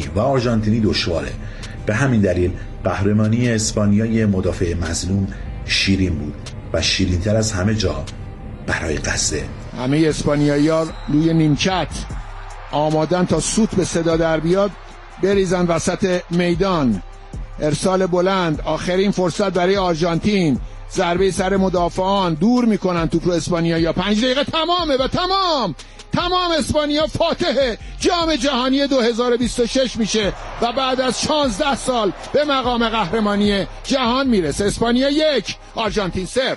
المپیک و آرژانتینی دشواره. به همین دلیل قهرمانی اسپانیای مدافع مظلوم شیرین بود و شیرین‌تر از همه جا برای غزه. همه اسپانیایی‌ها روی نیمکت آمادن تا سوت به صدا در بیاد بریزن وسط میدان. ارسال بلند، آخرین فرصت برای آرژانتین، ضربه سر مدافعان، دور میکنن توپ رو اسپانیایی‌ها. 5 دقیقه تمامه و تمام اسپانیا فاتح جام جهانی 2026 میشه و بعد از 16 سال به مقام قهرمانی جهان میرسه. اسپانیا 1 آرژانتین 0.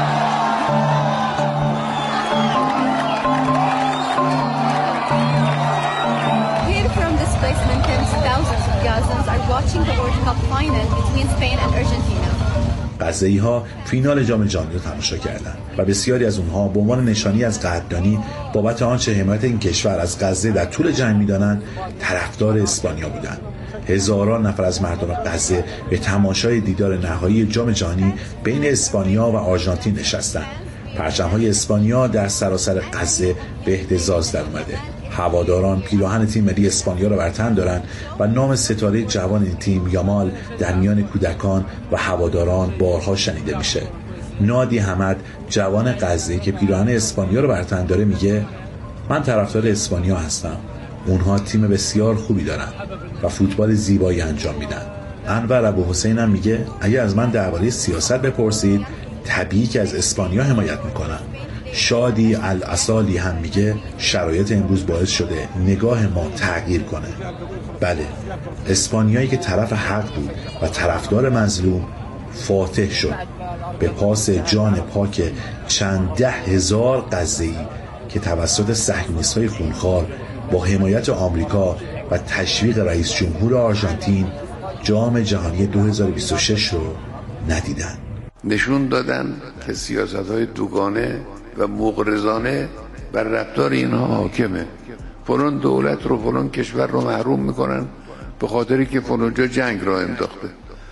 غزه‌ای‌ها فینال جام جهانی رو تماشا کردند و بسیاری از اونها به عنوان نشانی از قدردانی بابت آنچه حمایت این کشور از غزه در طول جنگ می‌دانند طرفدار اسپانیا بودند. هزاران نفر از مردم غزه به تماشای دیدار نهایی جام جهانی بین اسپانیا و آرژانتین نشستند. پرچم‌های اسپانیا در سراسر غزه به اهتزاز در اومده. هواداران پیراهن تیم ملی اسپانیا را بر تن دارند و نام ستاره جوان این تیم یامال در میان کودکان و هواداران بارها شنیده میشه. نادی حمد جوان غزه‌ای که پیراهن اسپانیا را بر تن داره میگه من طرفدار اسپانیا هستم. اونها تیم بسیار خوبی دارن و فوتبال زیبایی انجام میدن. انور ابوحسین هم میگه اگه از من درباره سیاست بپرسید طبیعی که از اسپانیا حمایت میکنم. شادی الاصالی هم میگه شرایط امروز باعث شده نگاه ما تغییر کنه. بله، اسپانیایی که طرف حق بود و طرفدار مظلوم فاتح شد به پاس جان پاک چند 10,000 غزه‌ای که توسط صهیونیست‌های خونخوار با حمایت آمریکا و تشویق رئیس جمهور آرژانتین جام جهانی 2026 رو ندیدن. نشون دادن که سیاست‌های دوگانه و مغرضانه بر رفتار اینها حاکمه. فلان دولت رو فلان کشور رو محروم میکنن به خاطری که فلان جا جنگ را انداخته،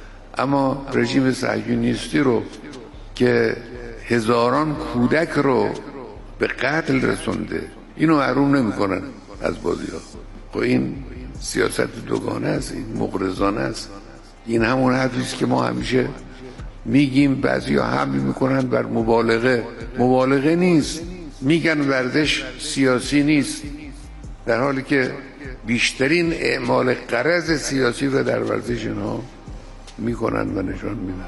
اما رژیم صهیونیستی رو که هزاران کودک رو به قتل رسونده اینو محروم نمیکنن از بازی ها. خب این سیاست دوگانه است، این مغرضانه است. این همون حرفیست که ما همیشه میگیم. بعضیا حمل میکنن بر مبالغه نیست، میگن ورزش سیاسی نیست، در حالی که بیشترین اعمال غرض سیاسی رو در ورزش اینها میکنن و نشان میدن.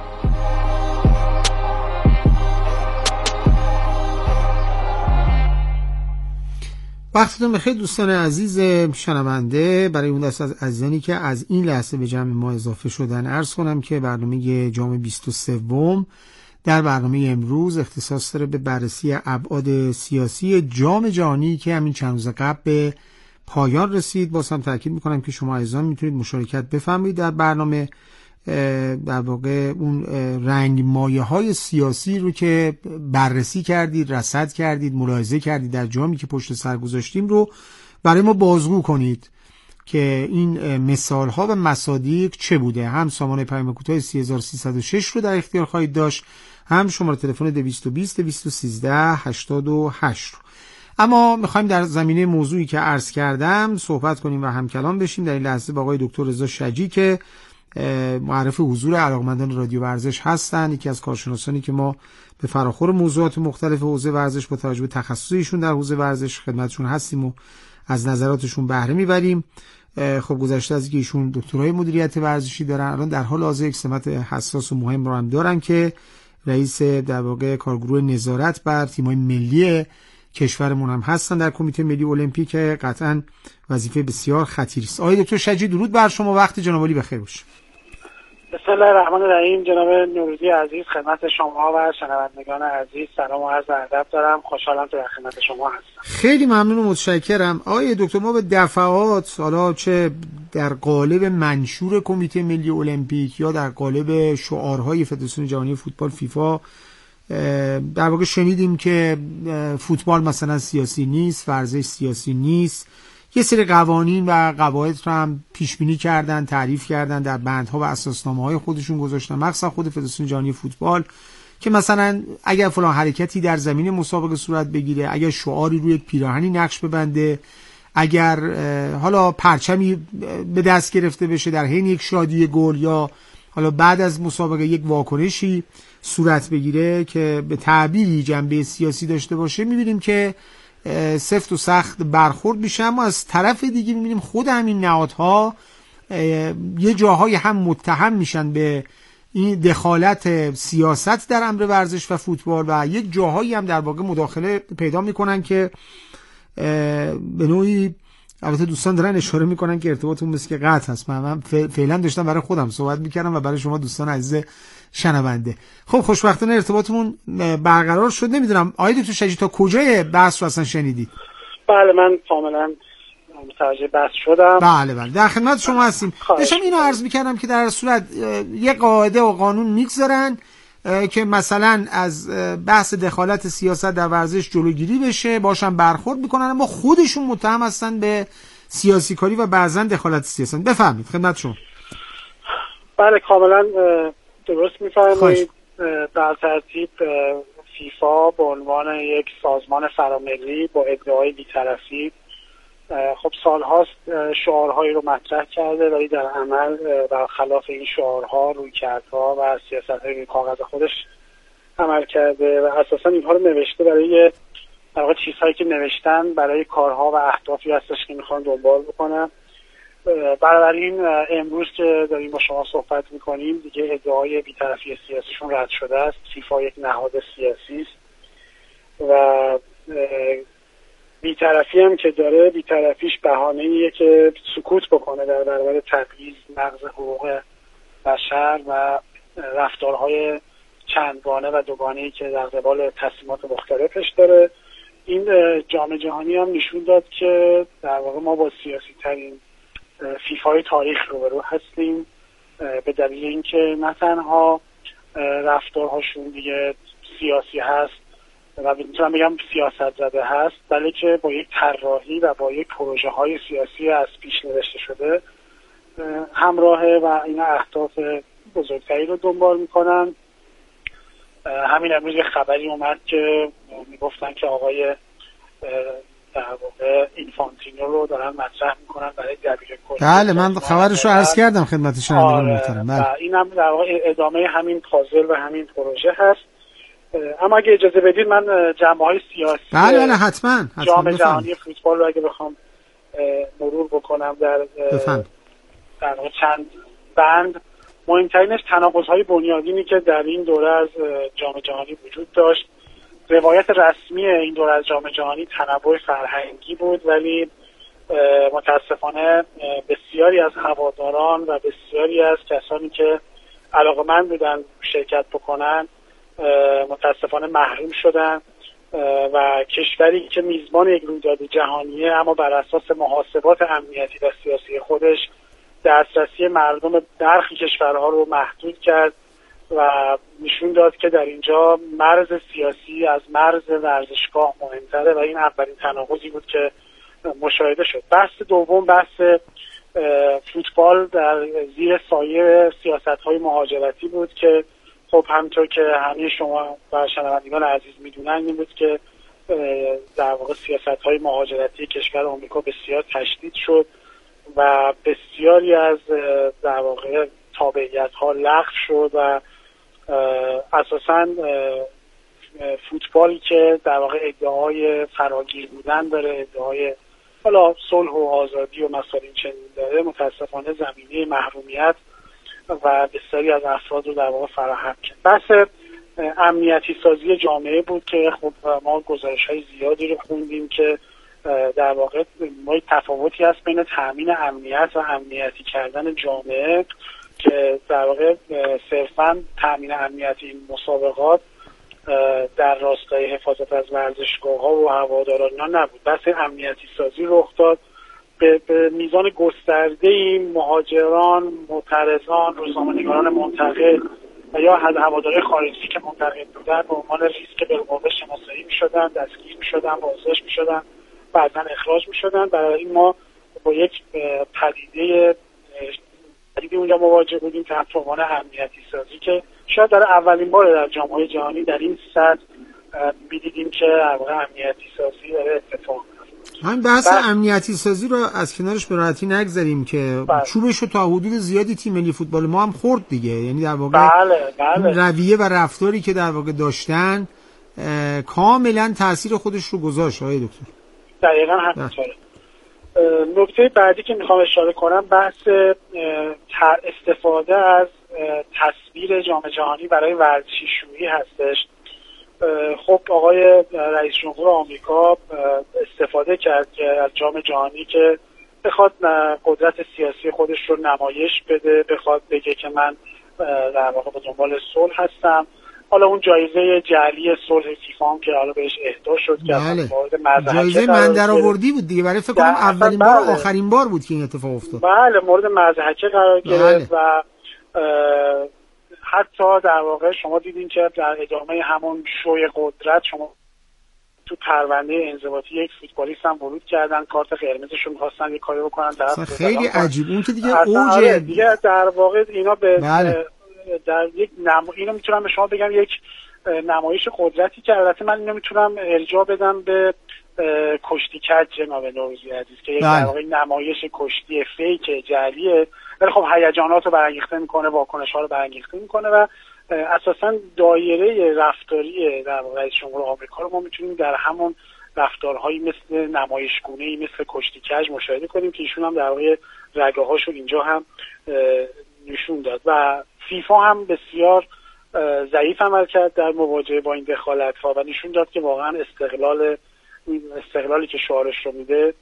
وقتتون بخیر دوستان عزیز شنونده. برای اون دست از عزیزانی که از این لحظه به جمع ما اضافه شدن عرض کنم که برنامه جام 23 در برنامه امروز اختصاص داره به بررسی ابعاد سیاسی جام جهانی که همین چند روز قبل به پایان رسید. باز هم تاکید میکنم که شما عزیزان میتونید مشارکت بفرمایید در برنامه، در واقع اون رنگ مایه های سیاسی رو که بررسی کردید، رصد کردید، ملاحظه کردید در جامی که پشت سر گذاشتیم رو برای ما بازگو کنید که این مثال ها و مصادیق چه بوده. هم سامانه پیام کوتاه 3306 رو در اختیار خواهید داشت، هم شماره تلفن 220 213 88 رو. اما میخوایم در زمینه موضوعی که عرض کردم صحبت کنیم و همکلام بشیم در این لحظه با آقای دکتر رضا شجی که معرف حضور علاقمندان رادیو ورزش هستن، یکی از کارشناسانی که ما به فراخور موضوعات مختلف حوزه ورزش با توجه به تخصصشون در حوزه ورزش خدمتشون هستیم و از نظراتشون بهره میبریم. خب گذشته از اینکه ایشون دکترای مدیریت ورزشی دارن، الان در حال حاضر یک سمت حساس و مهم رو هم دارن که رئیس در واقع کارگروه نظارت بر تیم‌های ملی کشورمون هم هستن در کمیته ملی المپیک. قطعاً وظیفه بسیار خطیری است. آقای دکتر شجی درود بر شما، وقت جناب عالی بخیر باشه. بسم الله الرحمن الرحیم. جناب نوروزی عزیز، خدمت شما و شنوندگان عزیز سلام و عرض ادب دارم. خوشحالم که در خدمت شما هستم. خیلی ممنون و متشکرم. آقای دکتر، ما به دفعات حالا چه در قالب منشور کمیته ملی المپیک یا در قالب شعارهای فدراسیون جهانی فوتبال فیفا در واقع شنیدیم که فوتبال مثلا سیاسی نیست، ورزش سیاسی نیست. یه سری قوانین و قواعد رو هم پیش بینی کردن، تعریف کردن، در بندها و اساسنامه‌های خودشون گذاشتن، مخصوصا خود فدراسیون جهانی فوتبال، که مثلا اگر فلان حرکتی در زمین مسابقه صورت بگیره، اگر شعاری روی یک پیراهنی نقش ببنده، اگر حالا پرچمی به دست گرفته بشه در حین یک شادی گل یا حالا بعد از مسابقه یک واکنشی صورت بگیره که به تعبیری جنبه سیاسی داشته باشه، میبینیم که سفت و سخت برخورد میشه. اما از طرف دیگه میبینیم خود همین نهادها یه جاهای هم متهم میشن به این دخالت سیاست در امر ورزش و فوتبال و یک جاهایی هم در واقع مداخله پیدا میکنن که به نوعی، البته دوستان دارن اشاره میکنن که ارتباطمون مثل که قطع هست. من فعلا داشتم برای خودم صحبت میکردم و برای شما دوستان عزیز شنونده. خب خوشبختانه ارتباطمون برقرار شد. نمیدونم آقای دکتر شجی تا کجای بحث رو اصلا شنیدید؟ بله من کاملا متوجه بحث شدم. بله در خدمت شما هستیم. داشتم اینو عرض میکردم که در صورت یک قاعده و قانون میگذارن که مثلا از بحث دخالت سیاست در ورزش جلوگیری بشه، باشن برخورد میکنن، اما خودشون متهم هستن به سیاسی کاری و بعضن دخالت سیاست. بفهمید خدمت شما. بله کاملا درست میفرمایید. در ترتیب فیفا به عنوان یک سازمان فراملی با ادعای بی‌طرفی خب سالهاست شعارهایی رو مطرح کرده، ولی در عمل برخلاف این شعارها، رویکردها و سیاست‌های روی کاغذ خودش عمل کرده و اساساً اینها رو نوشته برای در واقع چیزهایی که نوشتن برای کارها و اهدافی هستش که میخوان دنبال بکنن. بنابراین امروز که داریم با شما صحبت میکنیم دیگه ادعای بی‌طرفی سیاسیشون رد شده است. فیفا یک نهاد سیاسی است و بی‌طرفی هم که داره، بی‌طرفیش بهانه‌ایه که سکوت بکنه در برابر تبعیض، نقض حقوق بشر و رفتارهای چندگانه و دوگانه‌ای که در قبال تصمیمات مختلفش داره. این جام جهانی هم نشون داد که در واقع ما با سیاسی ترین فیفای تاریخ روبرو هستیم، به دلیل اینکه نه تنها رفتارهاشون دیگه سیاسی هست و میتونم بگم سیاست زده هست، بلکه با یک طراحی و با یک پروژه های سیاسی از پیش نوشته شده همراهه و این اهداف بزرگتری رو دنبال میکنن. همین امروز یه خبری اومد که میگفتن که آقای در واقع اینفانتینو رو دارن مطرح میکنن برای دبیرکلی. بله من خبرش رو عرض کردم خدمت شنوندگان محترم. بله این هم در واقع ادامه همین پازل و همین پروژه هست. اما اگه اجازه بدید من جنبه‌های سیاسی بله حتما جام جهانی فوتبال رو اگه بخوام مرور بکنم در واقع چند بند، مهمترینش تناقض‌های بنیادینی که در این دوره از جام جهانی وجود داشت. روایت رسمی این دوره از جام جهانی تنوع فرهنگی بود، ولی متاسفانه بسیاری از هواداران و بسیاری از کسانی که علاقه‌مند بودن شرکت بکنن متاسفانه محروم شدن و کشوری که میزبان یک رویداد جهانیه اما بر اساس محاسبات امنیتی و سیاسی خودش دسترسی مردم برخی کشورها رو محدود کرد و نشون داد که در اینجا مرز سیاسی از مرز ورزشگاه مهمتره و این اولین تناقضی بود که مشاهده شد. بحث دوم بحث فوتبال در زیر سایه سیاست‌های مهاجرتی بود که خب همونطور که همه شما و شنوندگان عزیز میدونن این بود که در واقع سیاست‌های مهاجرتی کشور آمریکا بسیار تشدید شد و بسیاری از در واقع تابعیت‌ها لغو شد و اساساً فوتبالی که در واقع ادعای فراگیر بودن داره، ادعای حالا صلح و آزادی و مسائل این چنین داره، متاسفانه زمینه محرومیت و بسیاری از افراد رو در واقع فراهم کرد. بحث امنیتی سازی جامعه بود که خب ما گزارش‌های زیادی رو خوندیم که در واقع ما تفاوتی هست بین تامین امنیت و امنیتی کردن جامعه که در واقع صرفاً تامین امنیتی این مسابقات در راستای حفاظت از ورزشگاه‌ها و هواداران نبود. بحث امنیتی سازی رخ داد به میزان گسترده‌ای مهاجران، معترضان، روزنامه‌نگاران منتقد و یا هواداران خارجی که منتقد بودن به عنوان ریسک بالقوه شناسایی می‌شدن، دستگیر می‌شدن، بازداشت می‌شدن، بعداً اخراج می‌شدن. برای این ما با یک پدیده اونجا مواجه بودیم تحت عنوان امنیتی سازی که شاید در اولین بار در جام‌های جهانی در این سطح می‌دیدیم که امنیتی سازی داره اتفاق میفته. همین بحث امنیتی سازی رو از کنارش به راحتی نگذاریم که چوبش رو تا حدود زیادی تیم ملی فوتبال ما هم خورد دیگه، یعنی در واقع رویه و رفتاری که در واقع داشتن کاملا تاثیر خودش رو گذاشت. آقای دکتر دقیقاً همینطوره. نکته بعدی که میخوام اشاره کنم بحث استفاده از تصویر جام جهانی برای ورزشی شویی هستش. خب آقای رئیس جمهور آمریکا استفاده کرد که از جام جهانی که بخواد قدرت سیاسی خودش رو نمایش بده، بخواد بگه که من در واقع به دنبال صلح هستم. حالا اون جایزه جعلی صلح فیفا هم که حالا بهش اهدا شد که مورد جایزه من درآوردی بود دیگه، برای فکر کنم اولین بار آخرین بار بود که این اتفاق افتاد. بله مورد مضحکه قرار گرفت و حتی در واقع شما دیدین که در ادامه همون شوی قدرت شما تو پرونده انضباطی یک فوتبالیست هم ورود کردن، کارت قرمزش رو می‌خواستن یه کاری بکنن. خیلی عجیب اون که دیگه اوج دیگه در واقع اینا به در یک اینو میتونم به شما بگم یک نمایش قدرتی که البته من اینو میتونم ارجاع بدم به کشتی کج جناب نوروزی عزیز که یک در واقع نمایش کشتی فیک جعلیه، ولی خب هیجانات رو برانگیخته میکنه، واکنش‌ها رو برانگیخته میکنه و اساساً دایره رفتاری در واقع رئیس جمهور آمریکا رو ما میتونیم در همون رفتارهایی مثل نمایشگونه‌ای مثل کشتی کج مشاهده کنیم که ایشون هم در واقع رگه‌هاشو اینجا هم نشون داد و فیفا هم بسیار ضعیف عمل کرد در مواجهه با این دخالت‌ها و نشون داد که واقعا استقلالی که شعارش رو میده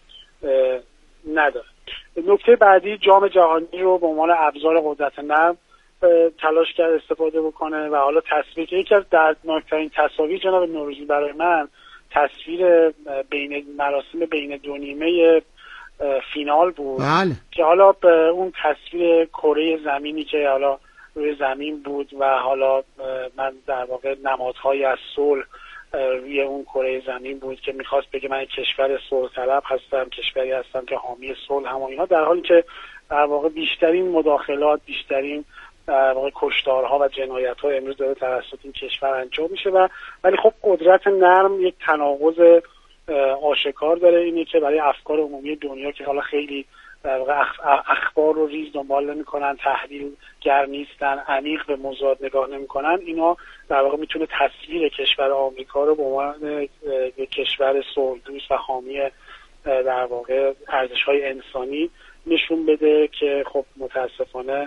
نداره. نکته بعدی جام جهانی رو به عنوان ابزار قدرت نرم تلاش کرد استفاده بکنه و حالا تصویر که یکی از دردناکترین تصاویر جناب نوروزی برای من تصویر مراسم بین دو نیمه فینال بود که حالا اون تصویر کره زمینی که حالا روی زمین بود و حالا من در واقع نمادهای از صلح روی اون کره زمین بود که میخواست بگه من کشور صلح طلب هستم، کشوری هستم که حامی صلح هم اینها، در حالی که در واقع بیشترین مداخلات، بیشترین در واقع کشتارها و جنایت‌ها امروز داره توسط این کشور انجام میشه و ولی خب قدرت نرم یک تناقض آشکار داره، اینه که برای افکار عمومی دنیا که حالا خیلی در واقع اخبار رو ریز دنبال نمی‌کنن، تحلیلگر نیستن، عمیق به موضوعات نگاه نمی‌کنن، اینا در واقع میتونه تصویر کشور آمریکا رو به عنوان یک کشور صلح‌دوست و حامی در واقع ارزش‌های انسانی نشون بده که خب متاسفانه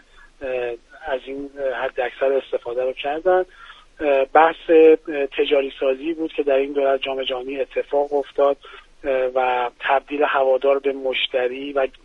از این حد اکثر استفاده رو کردن. بحث تجاری سازی بود که در این دوره جام جهانی اتفاق افتاد و تبدیل هوادار به مشتری و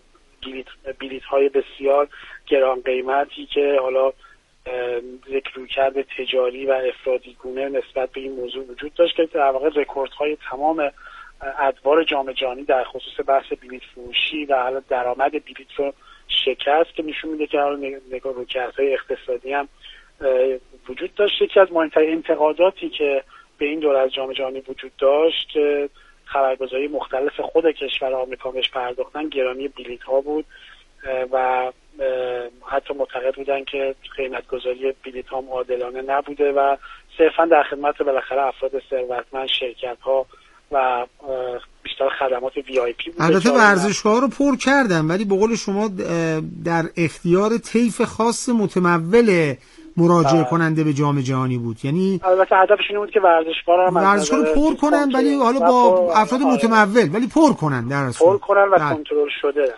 بلیط های بسیار گران قیمتی که حالا یک رویکرد تجاری و افرادی گونه نسبت به این موضوع وجود داشت که در واقع رکوردهای تمام ادوار جام جهانی در خصوص بحث بلیط فروشی و حالا درآمد بلیط رو شکست که نشون میده که حالا نگاه رویکردهای اقتصادی هم وجود داشت. یکی از مهمترین انتقاداتی که به این دوره از جام جهانی وجود داشت خبرگزاری مختلف خود کشور آمریکا بهش پرداختن گرانی بلیط ها بود و حتی معتقد بودن که قیمت‌گذاری بلیط ها عادلانه نبوده و صرفا در خدمت بالاخره افراد ثروتمند، شرکت ها و بیشتر خدمات VIP بود. البته ورزشگاه رو پر کردن ولی به قول شما در اختیار طیف خاص متمول مراجعه کننده به جام جهانی بود، یعنی البته هدفش این بود که ورزشگاه رو پر کنن ولی حالا با افراد متمول ولی پر کنن در اصل پر کنن و کنترل شده.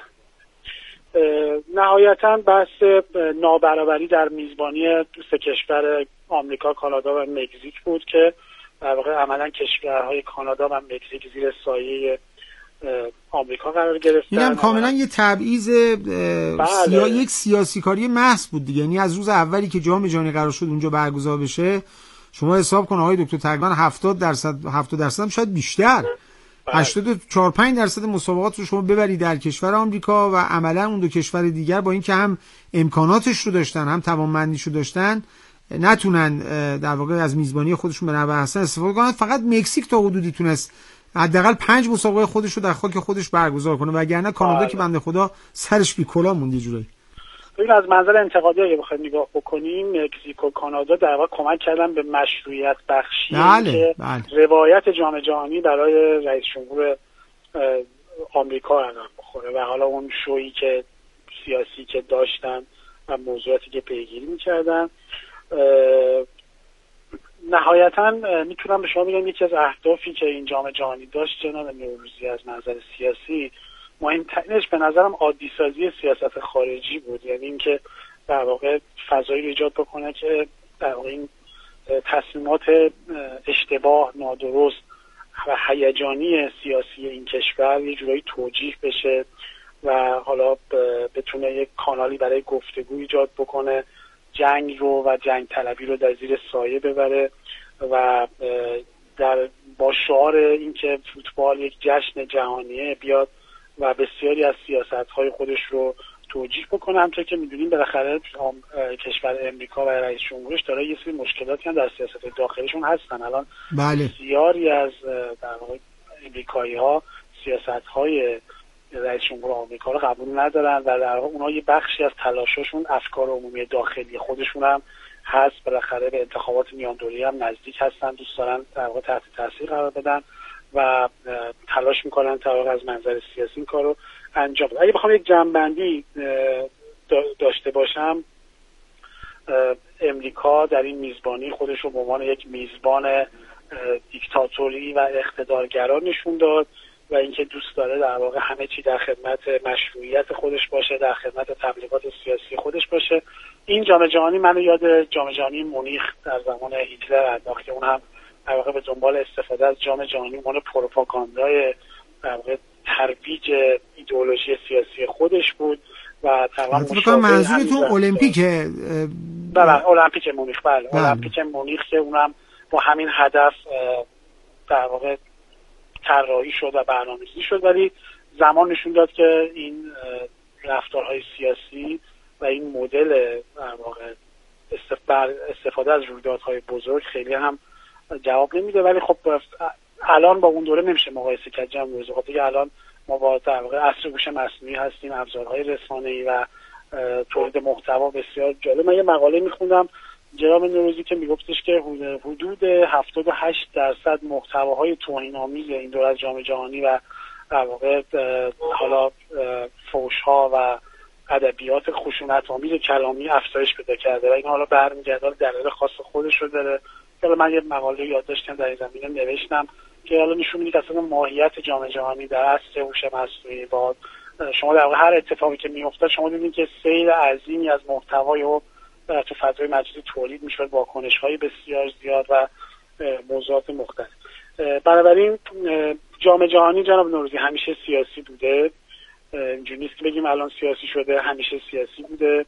نهایتاً بحث نابرابری در میزبانی سه کشور آمریکا، کانادا و مکزیک بود که در واقع عملاً کشورهای کانادا و مکزیک زیر سایه آمریکا قرار گرفتن. اینم کاملا یه تبعیض یک سیاسی کاری محض بود دیگه، یعنی از روز اولی که جام جهانی قرار شد اونجا برگزار بشه شما حساب کن آقای دکتر تقریبا 70% هم شاید بیشتر 84-85% مسابقات رو شما ببرید در کشور آمریکا و عملا اون دو کشور دیگر با اینکه هم امکاناتش رو داشتن هم توانمندیش رو داشتن نتونن در واقع از میزبانی خودشون به نحو احسن استفاده کنن. فقط مکزیک تا حدودی تونست حداقل 5 مسابقه خودش رو در خاک خودش برگزار کنه وگرنه کانادا که بنده خدا سرش بی کلا موند. جوری ببین از منظر انتقادی اگه بخوایم نگاه بکنیم مکزیک و کانادا در واقع کمک کردن به مشروعیت بخشی که روایت جام جهانی برای رئیس جمهور آمریکا رقم بخوره و حالا اون شویی که سیاسی که داشتن و موضوعاتی که پیگیری میکردن. نهایتا میتونم به شما بگم یکی از اهدافی که این جام جهانی داشت جناب نوروزی از نظر سیاسی، مهمترینش به نظرم عادی سازی سیاست خارجی بود. یعنی اینکه در واقع فضایی رو ایجاد بکنه که در واقع این تصمیمات اشتباه، نادرست و هیجانی سیاسی این کشور یه جورایی توجیه بشه و حالا بتونه یک کانالی برای گفتگو ایجاد بکنه، جنگ رو و جنگ طلبی رو در زیر سایه ببره و با شعار اینکه فوتبال یک جشن جهانیه بیاد و بسیاری از سیاست‌های خودش رو توجیه بکنه. همونطور که می‌دونیم بالاخره کشور امریکا و رئیس جمهورش داره یه سری مشکلاتی هم در سیاست داخلیشون هستن. الان بسیاری از در واقع امریکایی‌ها سیاست‌های رئیس جمهور آمریکا رو قبول ندارن و در واقع اونها یه بخشی از تلاششون افکار عمومی داخلی خودشون هم هست. بالاخره به انتخابات میاندوری هم نزدیک هستن، دوست دارن در واقع تحت تاثیر قرار بدن و تلاش میکنن تا از منظر سیاسی این کارو انجام بدن. اگه بخوام یک جمع‌بندی داشته باشم، امریکا در این میزبانی خودش رو به عنوان یک میزبان دیکتاتوری و اقتدارگرا نشون داد و اینکه دوست داره در واقع همه چی در خدمت مشروعیت خودش باشه، در خدمت تبلیغات سیاسی خودش باشه. این جام جهانی منو یاد جام جهانی مونیخ در زمان هیتلر انداخت که اون هم در واقع به دنبال استفاده از جام جهانی عنوان پروپاگاندای در واقع ترویج ایدئولوژی سیاسی خودش بود و تقریبا منظورتون المپیکه؟ بله، المپیک مونیخ. بله، المپیک مونیخ که اونم با همین هدف در واقع طراحی شد و برنامه‌ریزی شد، ولی زمان نشون داد که این رفتارهای سیاسی و این مدل در واقع استفاده از رویدادهای بزرگ خیلی هم جواب نمیده. ولی خب الان با اون دوره نمیشه مقایسه کرد جام جهانی، خاطر که الان ما با در واقع عصر هوش مصنوعی هستیم، ابزارهای رسانه‌ای و تولید محتوا بسیار جالب. من یه مقاله میخوندم جناب نوروزی که میگفتش که حدود 78% محتواهای توهین‌آمیز این دوره از جام جهانی و در واقع حالا فحش‌ها و ادبیات خشونت‌آمیز کلامی افزایش پیدا کرده و این حالا برمیگرده دلایل خاص خودش رو داره. حالا من یه مقاله یاد داشتم در این زمینه نوشتم که حالا نشون میده که اصلا ماهیت جام جهانی در عصر هوش مصنوعی با شما در واقع هر اتفاقی که میفته شما دیدین که سیل عظیمی از محتوای رو تو فضای مجازی تولید میشد، واکنش‌های بسیار زیاد و موضوعات مختلف. بنابراین جام جهانی جناب نوروزی همیشه سیاسی بوده، اینجوری نیست که بگیم الان سیاسی شده، همیشه سیاسی بوده،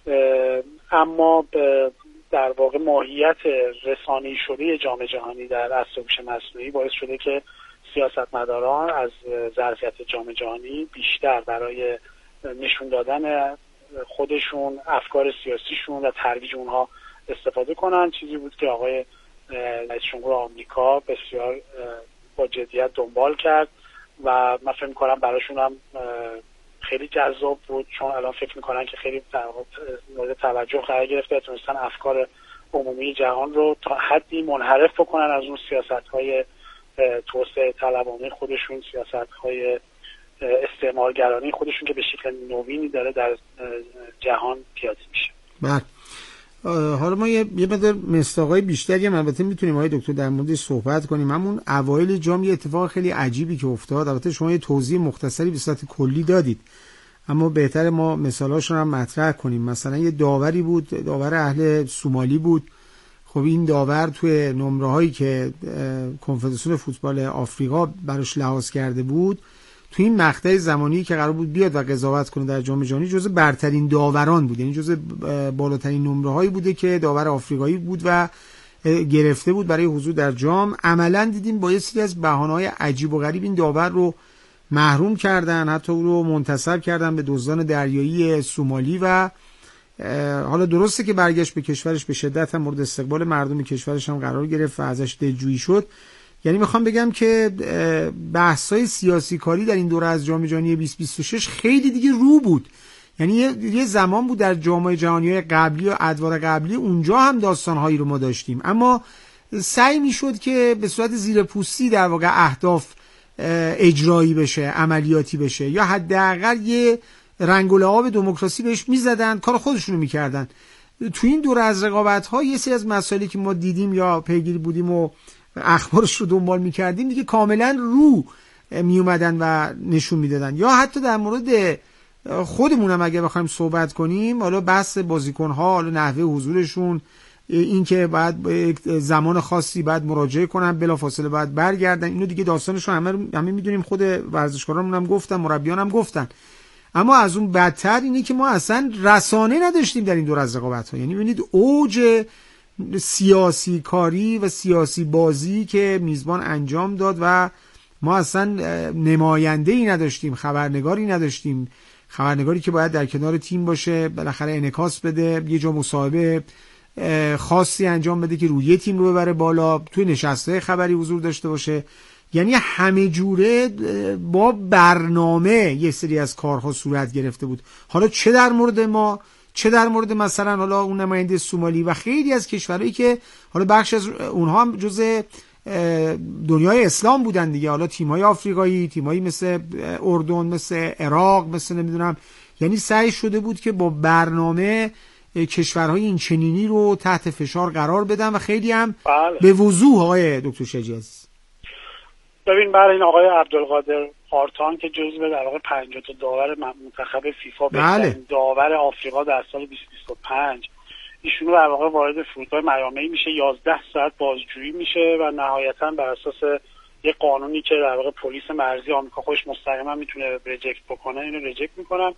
اما در واقع ماهیت رسانه‌ای شده جام جهانی در عصر هوش مصنوعی باعث شده که سیاستمداران از ظرفیت جام جهانی بیشتر برای نشون دادن خودشون، افکار سیاسیشون و ترویج اونها استفاده کنن. چیزی بود که آقای رئیس جمهور آمریکا بسیار با جدیت دنبال کرد و من فکر می‌کنم براشون هم خیلی جذاب بود، چون الان فکر می‌کنن که خیلی مورد توجه قرار گرفته و تونستن افکار عمومی جهان رو تا حدی منحرف بکنن از اون سیاست‌های توسعه طلبانه خودشون، سیاست‌های استعمارگرانه خودشون که به شکل نوینی داره در جهان پیاده میشه. بله. حالا ما یه مقدار مصداقای بیشتری هم البته میتونیم آقای دکتر در موردش صحبت کنیم. همون اوایل جام یه اتفاق خیلی عجیبی که افتاد، البته شما یه توضیح مختصری به صورت کلی دادید اما بهتر ما مثالاشون هم مطرح کنیم. مثلا یه داوری بود، داور اهل سومالی بود. خب این داور توی نمره‌هایی که کنفدراسیون فوتبال آفریقا براش لحاظ کرده بود تو این مقطع زمانی که قرار بود بیاد و قضاوت کنه در جام جهانی جزو برترین داوران بود، یعنی جزو بالاترین نمره‌هایی بوده که داور آفریقایی بود و گرفته بود برای حضور در جام. عملاً دیدیم با یه سری از بهانه‌های عجیب و غریب این داور رو محروم کردن، حتی او رو منتسب کردن به دزدان دریایی سومالی و حالا درسته که برگشت به کشورش، به شدت هم مورد استقبال مردم کشورش هم قرار گرفت و ازش دلجویی شد. یعنی میخوام بگم که بحث‌های سیاسی کاری در این دوره از جام جهانی 2026 خیلی دیگه رو بود. یعنی یه زمان بود در جام جهانی‌های قبلی و ادوار قبلی اونجا هم داستان‌هایی رو ما داشتیم، اما سعی میشد که به صورت زیرپوستی در واقع اهداف اجرایی بشه، عملیاتی بشه، یا حداقل یه رنگ و لعاب دموکراسی بهش میزدن، کار خودشونو میکردن. تو این دور از رقابت‌ها یه سری از مسائلی که ما دیدیم یا پیگیری بودیم و اخبارش رو دنبال میکردیم دیگه کاملا رو میومدن و نشون میدادن. یا حتی در مورد خودمون هم اگه بخوایم صحبت کنیم، حالا بحث بازیکن‌ها، حالا نحوه حضورشون، این که بعد زمان خاصی بعد مراجعه کنن، بلافاصله بعد برگردن، اینو دیگه داستانشو همه میدونیم، خود ورزشکارامون هم گفتن، مربیان هم گفتن. اما از اون بدتر اینه که ما اصلا رسانه نداشتیم در این دور از رقابت‌ها. یعنی ببینید اوج سیاسی کاری و سیاسی بازی که میزبان انجام داد و ما اصلا نماینده‌ای نداشتیم، خبرنگاری نداشتیم، خبرنگاری که باید در کنار تیم باشه، بالاخره انعکاس بده، یه جا مصاحبه خاصی انجام بده که روی تیم رو ببره بالا، توی نشسته خبری حضور داشته باشه. یعنی همه جوره با برنامه یه سری از کارها صورت گرفته بود، حالا چه در مورد ما، چه در مورد مثلا حالا اون نماینده سومالی و خیلی از کشورهایی که حالا بخش از اونها هم جزء دنیای اسلام بودن دیگه، حالا تیم‌های آفریقایی، تیم‌هایی مثل اردن، مثل عراق، مثل نمیدونم، یعنی سعی شده بود که با برنامه کشورهای این چنینی رو تحت فشار قرار بدن و خیلی هم به وضوح. آقای دکتر شجی عزیز ببین، برای این آقای عبدالقادر آرتان که جزو در واقع 50 تا داور منتخب فیفا، بهترین داور آفریقا در سال 2025، ایشون در واقع وارد فرودگاه میامی میشه، 11 ساعت بازجویی میشه و نهایتا بر اساس یه قانونی که در واقع پلیس مرزی آمریکا خودش مستقیما میتونه ریجکت بکنه، اینو ریجکت میکنن.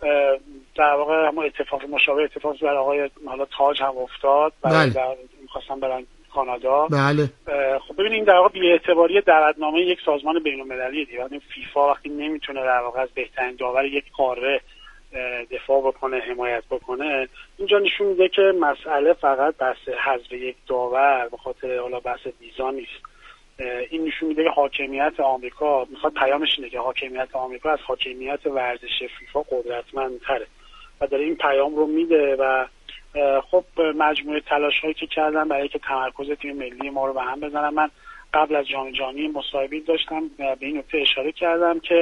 در واقع هم اتفاق مشابه اتفاقی برای آقای حالا تاج هم افتاد، برای می‌خواستن برن کانادا. بله. خب ببینید در واقع بی‌اعتباری دردنامه یک سازمان بین‌المللی دیگه، یعنی فیفا وقتی نمیتونه در واقع از بهترین داور یک قاره دفاع بکنه، حمایت بکنه، اینجا نشون میده که مسئله فقط بحث حذف یک داور به خاطر حالا بحث ویزا نیست. این نشون میده که حاکمیت آمریکا میخواد، پیامش اینه که حاکمیت آمریکا از حاکمیت ورزش فیفا قدرتمندتره و داره این پیام رو میده. و خب مجموعه تلاش‌هایی که کردن برای که تمرکز تیم ملی ما رو به هم بزنن، من قبل از جام جهانی مصاحبه‌ای داشتم به این نکته اشاره کردم که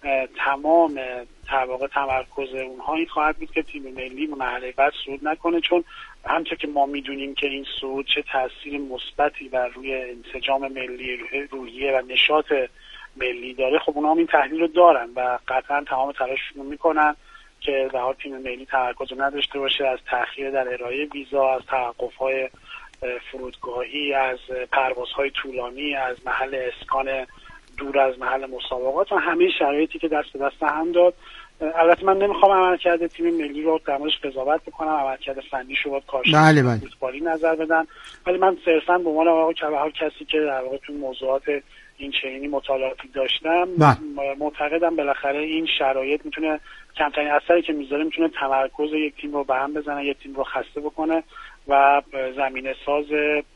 تمام واقع تمرکز اونها این خواهد بود که تیم ملی مرحله بعد صعود نکنه، چون همونطور که ما میدونیم که این صعود چه تاثیر مثبتی بر روی انسجام ملی، روحیه و نشاط ملی داره. خب اونها هم این تحلیل رو دارن و قطعا تمام تلاششون رو میکنن که به حال تیم ملی تمرکز رو نداشته باشه، از تأخیر در ارائه ویزا، از توقف‌های فرودگاهی، از پروازهای طولانی، از محل اسکان دور از محل مسابقات و همه شرایطی که دست به دست هم داد. البته من نمیخوام عملکرد تیم ملی رو در موردش قضاوت بکنم، عملکرد فنیش رو باید کارشناسان فوتبالی نظر بدن، ولی من صرفا به عنوان آقای کبهر کسی که در واقع تو موضوعات این چنینی مطالعاتی داشتم معتقدم بالاخره این شرایط میتونه کمترین اثری که میذاره میتونه تمرکز یک تیم رو به هم بزنه، یک تیم رو خسته بکنه و زمینه ساز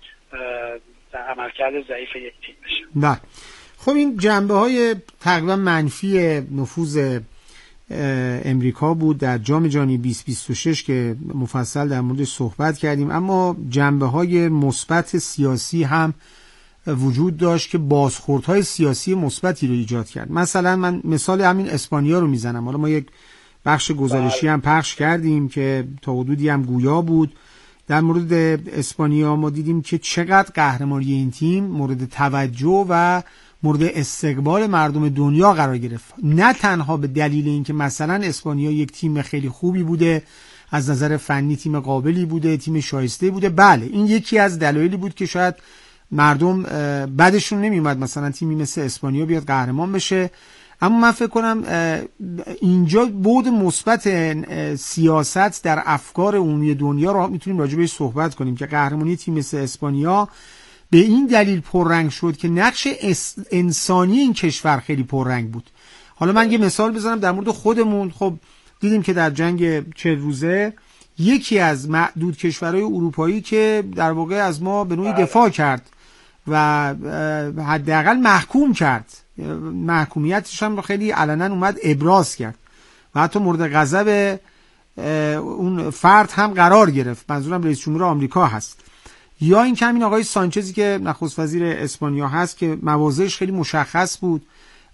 عملکرد ضعیف یک تیم بشه. نه خب این جنبه‌های تقریبا منفی نفوذ امریکا بود در جام جهانی 2026 که مفصل در موردش صحبت کردیم، اما جنبه‌های مثبت سیاسی هم وجود داشت که بازخوردهای سیاسی مثبتی رو ایجاد کرد. مثلا من مثال همین اسپانیا رو میزنم، حالا ما یک بخش گزارشی هم پخش کردیم که تا حدودی هم گویا بود. در مورد اسپانیا ما دیدیم که چقدر قهرمانی این تیم مورد توجه و مورد استقبال مردم دنیا قرار گرفت، نه تنها به دلیل اینکه مثلا اسپانیا یک تیم خیلی خوبی بوده، از نظر فنی تیم قابلی بوده، تیم شایسته بوده، بله این یکی از دلایلی بود که شاید مردم بعدشون نمیومد مثلا تیمی مثل اسپانیا بیاد قهرمان بشه. اما من فکر کنم اینجا بعد مثبت سیاست در افکار عمومی دنیا رو میتونیم راجع بهش صحبت کنیم که قهرمانی تیم مثل اسپانیا به این دلیل پررنگ شد که نقش انسانی این کشور خیلی پررنگ بود. حالا من یه مثال بزنم در مورد خودمون. خب دیدیم که در جنگ 40 روزه یکی از معدود کشورهای اروپایی که در واقع از ما به نوعی دفاع کرد و حداقل محکوم کرد، محکومیتش هم خیلی علنا اومد ابراز کرد و حتی مورد غضب اون فرد هم قرار گرفت، منظورم رئیس جمهور آمریکا هست. یا این که همین آقای سانچزی که نخست وزیر اسپانیا هست که مواضعش خیلی مشخص بود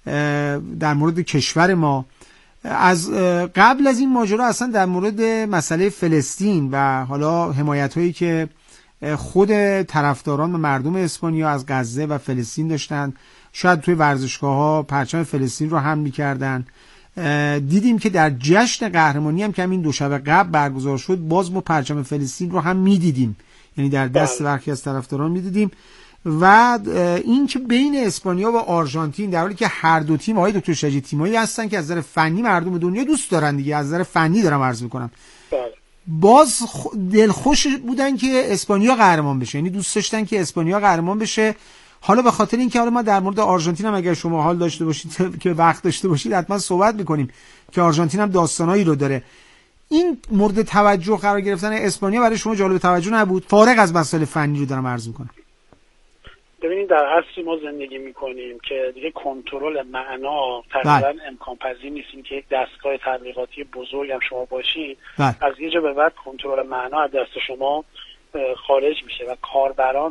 در مورد کشور ما. از قبل از این ماجرا اصلا در مورد مسئله فلسطین و حالا حمایت‌هایی که خود طرفداران و مردم اسپانیا از غزه و فلسطین داشتن، شاید توی ورزشگاه‌ها پرچم فلسطین رو حمل می‌کردن. دیدیم که در جشن قهرمانی هم که همین دو شب قبل برگزار شد، باز ما پرچم فلسطین رو هم می‌دیدیم، یعنی در دست برخی از طرفداران می‌دیدیم. و این که بین اسپانیا و آرژانتین، در حالی که هر دو تیم آقای دکتر شجی تیمایی هستن که از نظر فنی مردم دنیا دوست دارن دیگه، از نظر فنی دارم عرض می‌کنم، باز دلخوش بودن که اسپانیا قهرمان بشه، یعنی دوست داشتن که اسپانیا قهرمان بشه. حالا به خاطر اینکه حالا ما در مورد آرژانتین هم اگر شما حال داشته باشید که وقت داشته باشید حتما صحبت می‌کنیم که آرژانتین هم داستانایی رو داره. این مورد توجه قرار گرفتن اسپانیا برای شما جالب توجه نبود؟ فارغ از مسائل فنی رو دارم عرض می‌کنم. ببینید در عصری ما زندگی میکنیم که دیگه کنترل معنا تقریبا امکان پذیر نیست. این که یک دستگاه تبلیغاتی بزرگ هم شما باشید، از یه جا به بعد کنترل معنا از دست شما خارج میشه و کاربران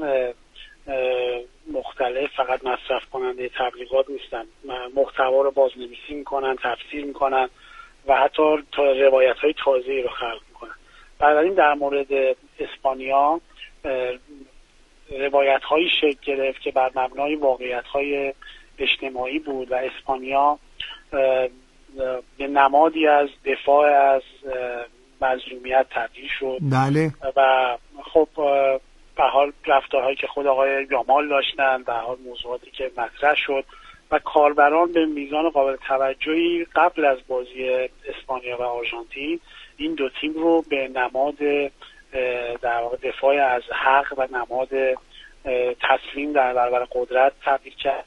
مختلف فقط مصرف کننده تبلیغات نیستن، محتوا رو بازنویسی میکنن، تفسیر میکنن و حتی روایت‌های تازه‌ای رو خلق میکنن. بنابراین در مورد اسپانیا روایت‌هایی شکل گرفت که بر مبنای واقعیت‌های اجتماعی بود و اسپانیا به نمادی از دفاع از مظلومیت تبدیل شد. بله. و خب به حال رفتارهایی که خود آقای یامال داشتن، به حال موضوعاتی که مطرح شد و کاربران به میزان قابل توجهی قبل از بازی اسپانیا و آرژانتین این دو تیم رو به نماد در واقع دفاع از حق و نماد تسلیم در برابر قدرت تبدیل کرد.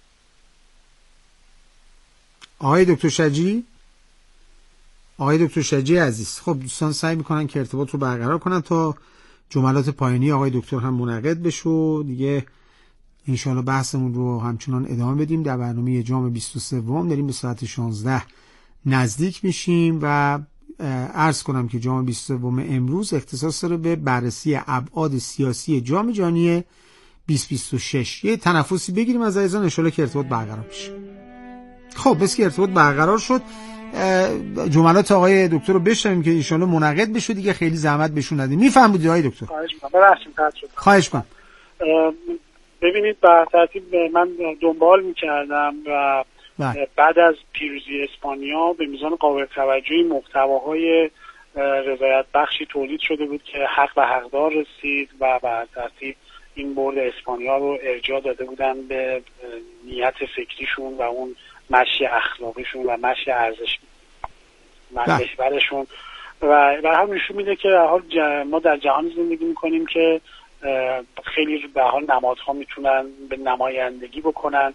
آقای دکتر شجی عزیز، خب دوستان سعی میکنن که ارتباط رو برقرار کنن تا جملات پایانی آقای دکتر هم منعقد بشه دیگه. انشاءالله بحثمون رو همچنان ادامه بدیم. در برنامه جام 23 داریم به ساعت 16 نزدیک میشیم و عرض کنم که جام 23 امروز اختصاص داره به بررسی ابعاد سیاسی جام جهانی 2026. یه تنفسی بگیریم از عزیزان، انشاءالله که ارتباط برقرار بشه. خب بس که ارتباط برقرار شد، جملات آقای دکتر رو بشنویم که انشاءالله منعقد بشه دیگه، خیلی زحمت بهشون ندید. میفهمید آقای دکتر؟ خواهش می‌کنم. ببینید به ترتیب من دنبال می‌کردم و بعد از پیروزی اسپانیا به میزان قابل توجهی محتواهای رضایت بخشی تولید شده بود که حق و حقدار رسید و به ترتیب این برد اسپانیا رو ارجاع داده بودن به نیت فکریشون و اون مشی اخلاقیشون و مشی ارزش محورشون و هم نشون میده که ما در جهان زندگی میکنیم که خیلی به حال نمادها میتونن به نمایندگی بکنن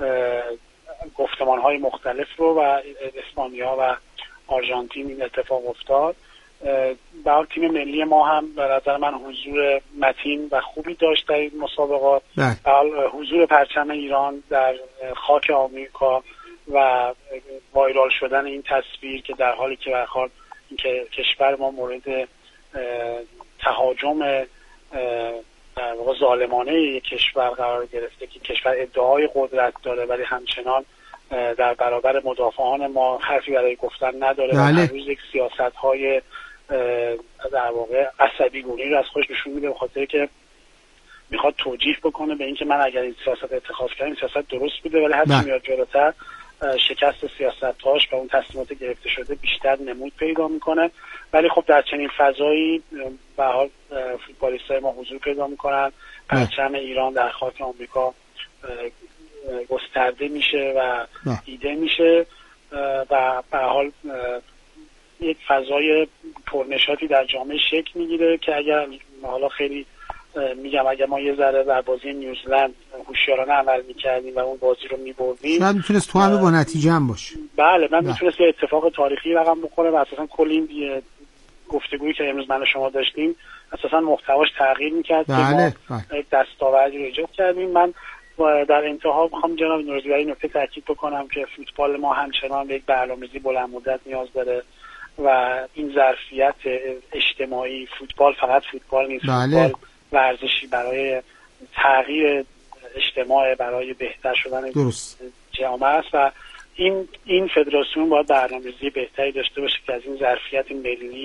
گفتمانهای مختلف رو و اسپانیا و آرژانتین این اتفاق افتاد. به حال تیم ملی ما هم به نظر من حضور متین و خوبی داشت در این مسابقات. به حال حضور پرچم ایران در خاک آمریکا و وایرال شدن این تصویر که در حالی که به حال اینکه کشور ما مورد تهاجم در واقع ظالمانه یک کشور قرار گرفته که کشور ادعای قدرت داره ولی همچنان در برابر مدافعان ما حرفی برای گفتن نداره و هر روز یک سیاست‌های در واقع عصبی گونی رو از خودش نشون میده، به خاطر که میخواد توجیه بکنه به اینکه من اگر این سیاست اتخاذ کردم این سیاست درست بوده، ولی هرچی میاد جلوتر شکست سیاست‌هاش و اون تصمیمات گرفته شده بیشتر نمود پیدا میکنه. ولی خب در چنین فضایی به حال فوتبالیستای ما حضور پیدا میکنن، پرچم ایران در خاک آمریکا گسترده میشه و دیده میشه و به حال یک فضای پرنشاطی در جامعه شکل میگیره که اگر حالا خیلی میگم اگر ما یه ذره در بازی نیوزلند هوشیارانه عمل میکردیم و اون بازی رو میبردیم شاید میتونست تو همه با نتیجه هم باشه. بله من میتونست یه اتفاق تاریخی رقم بخوره و اساسا کل این گفتگویی که امروز من و شما داشتیم اساسا محتواش تغییر میکرد که ما یک دستاوردی رو ایجاد کردیم. من در انتها میخوام جناب نوروزی برای نکته تاکید بکنم که فوتبال ما همچنان به یک برنامه‌ریزی بلند مدت نیاز داره و این ظرفیت اجتماعی، فوتبال فقط فوتبال نیست، فوتبال ورزشی برای تغییر اجتماع، برای بهتر شدن جامعه است و این فدراسیون باید برنامه‌ریزی بهتری داشته باشه که از این ظرفیت ملی